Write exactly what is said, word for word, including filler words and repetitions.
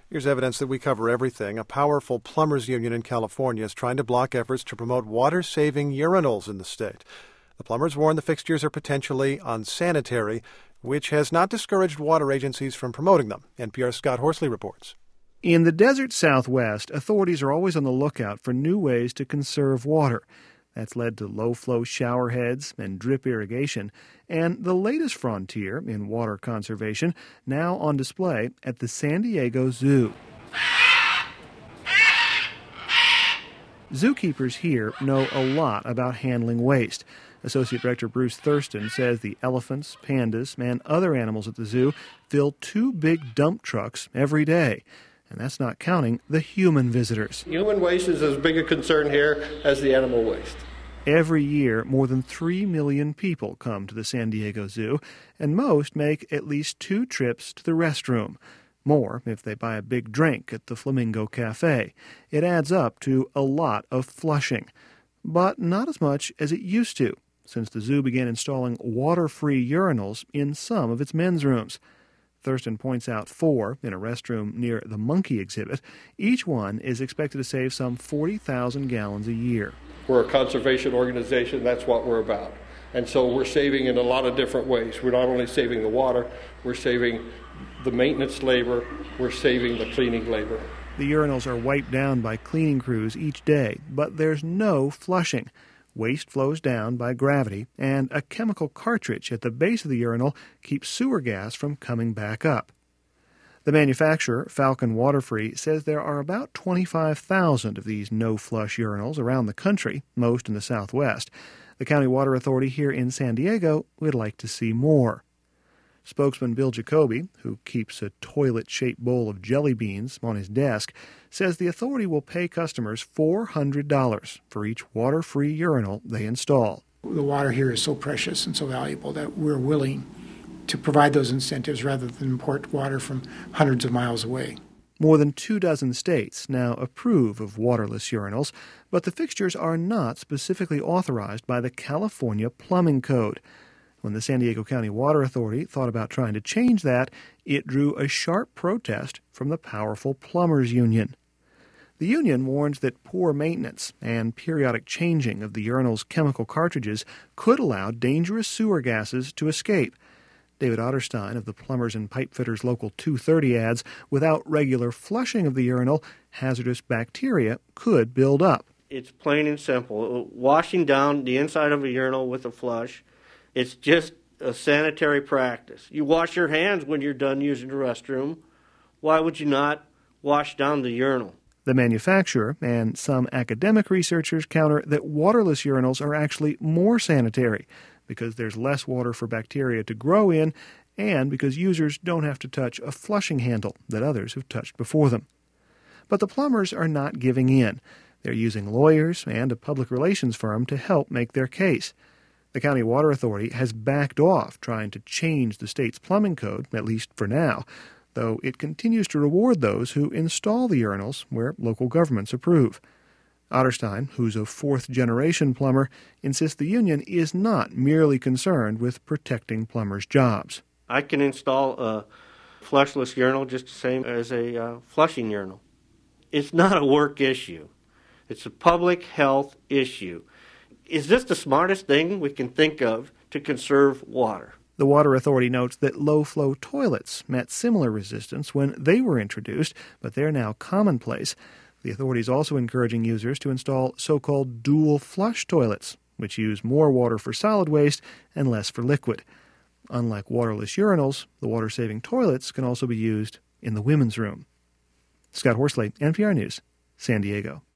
Here's evidence that we cover everything. A powerful plumbers union in California is trying to block efforts to promote water-saving urinals in the state. The plumbers warn the fixtures are potentially unsanitary, which has not discouraged water agencies from promoting them. N P R's Scott Horsley reports. In the desert Southwest, authorities are always on the lookout for new ways to conserve water. That's led to low-flow shower heads and drip irrigation, and the latest frontier in water conservation now on display at the San Diego Zoo. Zookeepers here know a lot about handling waste. Associate Director Bruce Thurston says the elephants, pandas, and other animals at the zoo fill two big dump trucks every day. And that's not counting the human visitors. Human waste is as big a concern here as the animal waste. Every year, more than three million people come to the San Diego Zoo, and most make at least two trips to the restroom. More if they buy a big drink at the Flamingo Cafe. It adds up to a lot of flushing, but not as much as it used to, since the zoo began installing water-free urinals in some of its men's rooms. Thurston points out four in a restroom near the monkey exhibit. Each one is expected to save some forty thousand gallons a year. We're a conservation organization. That's what we're about. And so we're saving in a lot of different ways. We're not only saving the water, we're saving the maintenance labor, we're saving the cleaning labor. The urinals are wiped down by cleaning crews each day, but there's no flushing. Waste flows down by gravity, and a chemical cartridge at the base of the urinal keeps sewer gas from coming back up. The manufacturer, Falcon Waterfree, says there are about twenty-five thousand of these no-flush urinals around the country, most in the Southwest. The County Water Authority here in San Diego would like to see more. Spokesman Bill Jacoby, who keeps a toilet-shaped bowl of jelly beans on his desk, says the authority will pay customers four hundred dollars for each water-free urinal they install. The water here is so precious and so valuable that we're willing to provide those incentives rather than import water from hundreds of miles away. More than two dozen states now approve of waterless urinals, but the fixtures are not specifically authorized by the California Plumbing Code. When the San Diego County Water Authority thought about trying to change that, it drew a sharp protest from the powerful Plumbers Union. The union warns that poor maintenance and periodic changing of the urinal's chemical cartridges could allow dangerous sewer gases to escape. David Otterstein of the Plumbers and Pipefitters Local two thirty adds, without regular flushing of the urinal, hazardous bacteria could build up. It's plain and simple. Washing down the inside of a urinal with a flush, it's just a sanitary practice. You wash your hands when you're done using the restroom. Why would you not wash down the urinal? The manufacturer and some academic researchers counter that waterless urinals are actually more sanitary because there's less water for bacteria to grow in and because users don't have to touch a flushing handle that others have touched before them. But the plumbers are not giving in. They're using lawyers and a public relations firm to help make their case. The County Water Authority has backed off trying to change the state's plumbing code, at least for now, though it continues to reward those who install the urinals where local governments approve. Otterstein, who's a fourth-generation plumber, insists the union is not merely concerned with protecting plumbers' jobs. I can install a flushless urinal just the same as a uh, flushing urinal. It's not a work issue. It's a public health issue. Is this the smartest thing we can think of to conserve water? The Water Authority notes that low-flow toilets met similar resistance when they were introduced, but they're now commonplace. The authority is also encouraging users to install so-called dual-flush toilets, which use more water for solid waste and less for liquid. Unlike waterless urinals, the water-saving toilets can also be used in the women's room. Scott Horsley, N P R News, San Diego.